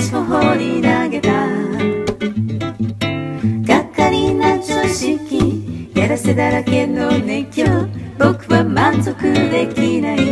私も放り投げた。がっかりな常識、やらせだらけの熱狂、僕は満足できない。